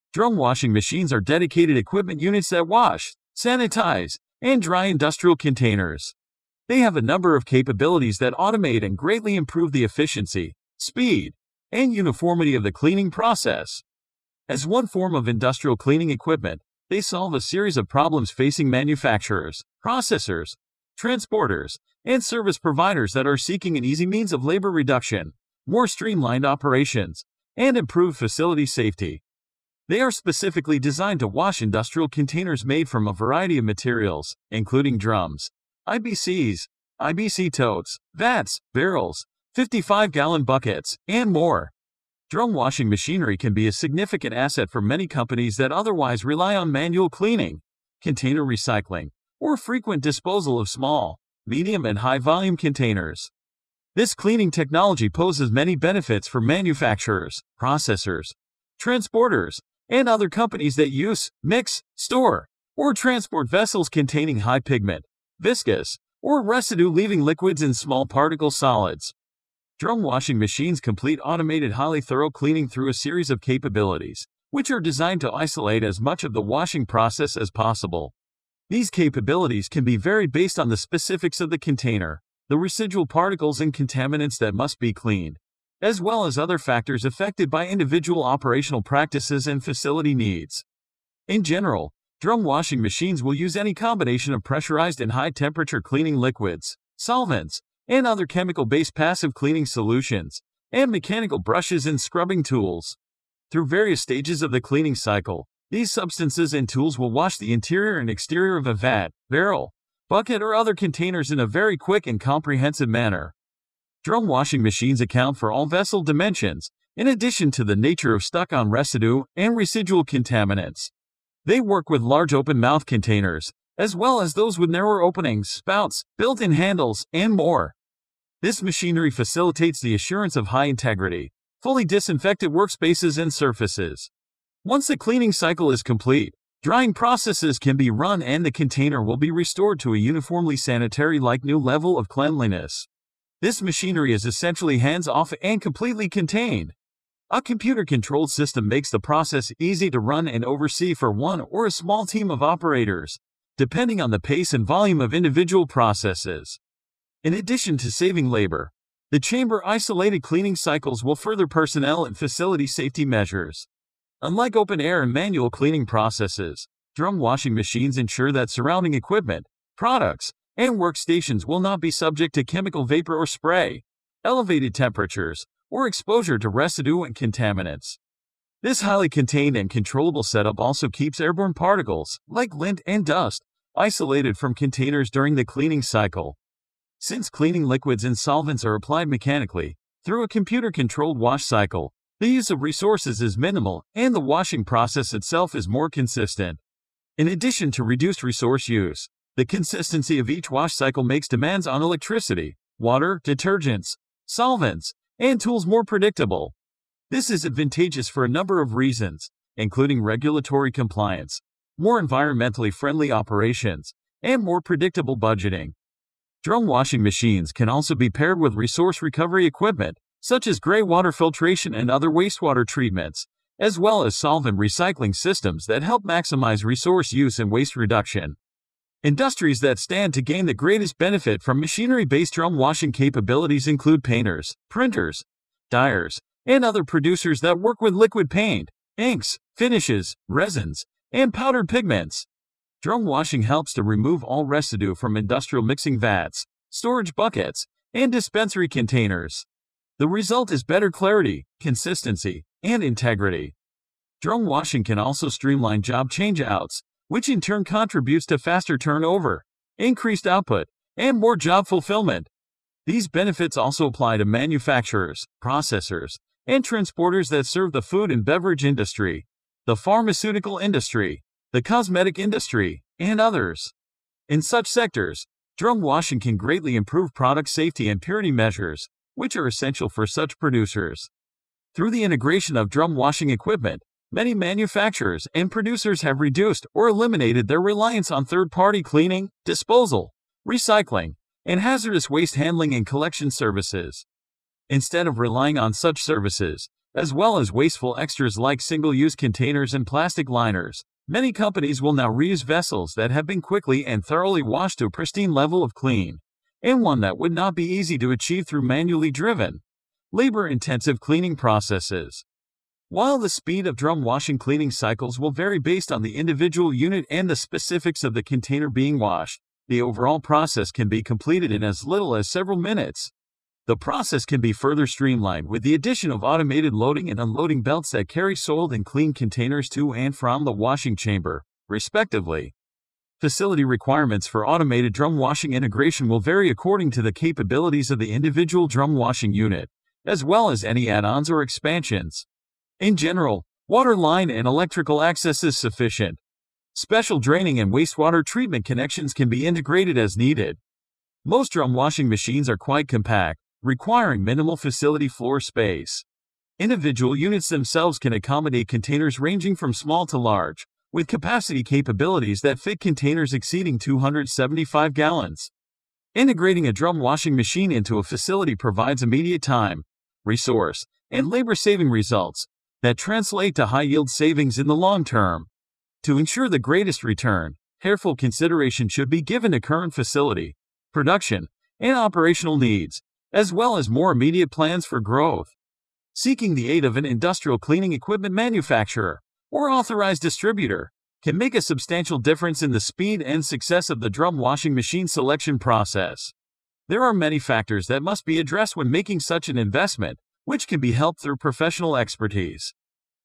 Drum washing machines are dedicated equipment units that wash, sanitize, and dry industrial containers. They have a number of capabilities that automate and greatly improve the efficiency, speed, and uniformity of the cleaning process. As one form of industrial cleaning equipment, they solve a series of problems facing manufacturers, processors, transporters, and service providers that are seeking an easy means of labor reduction, more streamlined operations, and improved facility safety. They are specifically designed to wash industrial containers made from a variety of materials, including drums, IBCs, IBC totes, vats, barrels, 55-gallon buckets, and more. Drum washing machinery can be a significant asset for many companies that otherwise rely on manual cleaning, container recycling, or frequent disposal of small, medium, and high-volume containers. This cleaning technology poses many benefits for manufacturers, processors, transporters, and other companies that use, mix, store, or transport vessels containing high pigment, viscous, or residue-leaving liquids in small particle solids. Drum washing machines complete automated highly thorough cleaning through a series of capabilities, which are designed to isolate as much of the washing process as possible. These capabilities can be varied based on the specifics of the container, the residual particles and contaminants that must be cleaned, as well as other factors affected by individual operational practices and facility needs. In general, drum washing machines will use any combination of pressurized and high-temperature cleaning liquids, solvents, and other chemical-based passive cleaning solutions, and mechanical brushes and scrubbing tools. Through various stages of the cleaning cycle, these substances and tools will wash the interior and exterior of a vat, barrel, bucket, or other containers in a very quick and comprehensive manner. Drum washing machines account for all vessel dimensions, in addition to the nature of stuck-on residue and residual contaminants. They work with large open-mouth containers, as well as those with narrower openings, spouts, built-in handles, and more. This machinery facilitates the assurance of high integrity, fully disinfected workspaces and surfaces. Once the cleaning cycle is complete, drying processes can be run and the container will be restored to a uniformly sanitary-like new level of cleanliness. This machinery is essentially hands-off and completely contained. A computer-controlled system makes the process easy to run and oversee for one or a small team of operators, depending on the pace and volume of individual processes. In addition to saving labor, the chamber-isolated cleaning cycles will further personnel and facility safety measures. Unlike open-air and manual cleaning processes, drum washing machines ensure that surrounding equipment, products, and workstations will not be subject to chemical vapor or spray, elevated temperatures, or exposure to residue and contaminants. This highly contained and controllable setup also keeps airborne particles, like lint and dust, isolated from containers during the cleaning cycle. Since cleaning liquids and solvents are applied mechanically, through a computer-controlled wash cycle, the use of resources is minimal and the washing process itself is more consistent. In addition to reduced resource use, the consistency of each wash cycle makes demands on electricity, water, detergents, solvents, and tools more predictable. This is advantageous for a number of reasons, including regulatory compliance, more environmentally friendly operations, and more predictable budgeting. Drum washing machines can also be paired with resource recovery equipment, such as gray water filtration and other wastewater treatments, as well as solvent recycling systems that help maximize resource use and waste reduction. Industries that stand to gain the greatest benefit from machinery-based drum washing capabilities include painters, printers, dyers, and other producers that work with liquid paint, inks, finishes, resins, and powdered pigments. Drum washing helps to remove all residue from industrial mixing vats, storage buckets, and dispensary containers. The result is better clarity, consistency, and integrity. Drum washing can also streamline job changeouts, which in turn contributes to faster turnover, increased output, and more job fulfillment. These benefits also apply to manufacturers, processors, and transporters that serve the food and beverage industry, the pharmaceutical industry, the cosmetic industry, and others. In such sectors, drum washing can greatly improve product safety and purity measures, which are essential for such producers. Through the integration of drum washing equipment, many manufacturers and producers have reduced or eliminated their reliance on third-party cleaning, disposal, recycling, and hazardous waste handling and collection services. Instead of relying on such services, as well as wasteful extras like single-use containers and plastic liners. Many companies will now reuse vessels that have been quickly and thoroughly washed to a pristine level of clean, and one that would not be easy to achieve through manually driven, labor-intensive cleaning processes. While the speed of drum washing cleaning cycles will vary based on the individual unit and the specifics of the container being washed, the overall process can be completed in as little as several minutes. The process can be further streamlined with the addition of automated loading and unloading belts that carry soiled and clean containers to and from the washing chamber, respectively. Facility requirements for automated drum washing integration will vary according to the capabilities of the individual drum washing unit, as well as any add-ons or expansions. In general, water line and electrical access is sufficient. Special draining and wastewater treatment connections can be integrated as needed. Most drum washing machines are quite compact, requiring minimal facility floor space. Individual units themselves can accommodate containers ranging from small to large, with capacity capabilities that fit containers exceeding 275 gallons. Integrating a drum washing machine into a facility provides immediate time, resource, and labor-saving results that translate to high-yield savings in the long term. To ensure the greatest return, careful consideration should be given to current facility, production, and operational needs, as well as more immediate plans for growth. Seeking the aid of an industrial cleaning equipment manufacturer or authorized distributor can make a substantial difference in the speed and success of the drum washing machine selection process. There are many factors that must be addressed when making such an investment, which can be helped through professional expertise.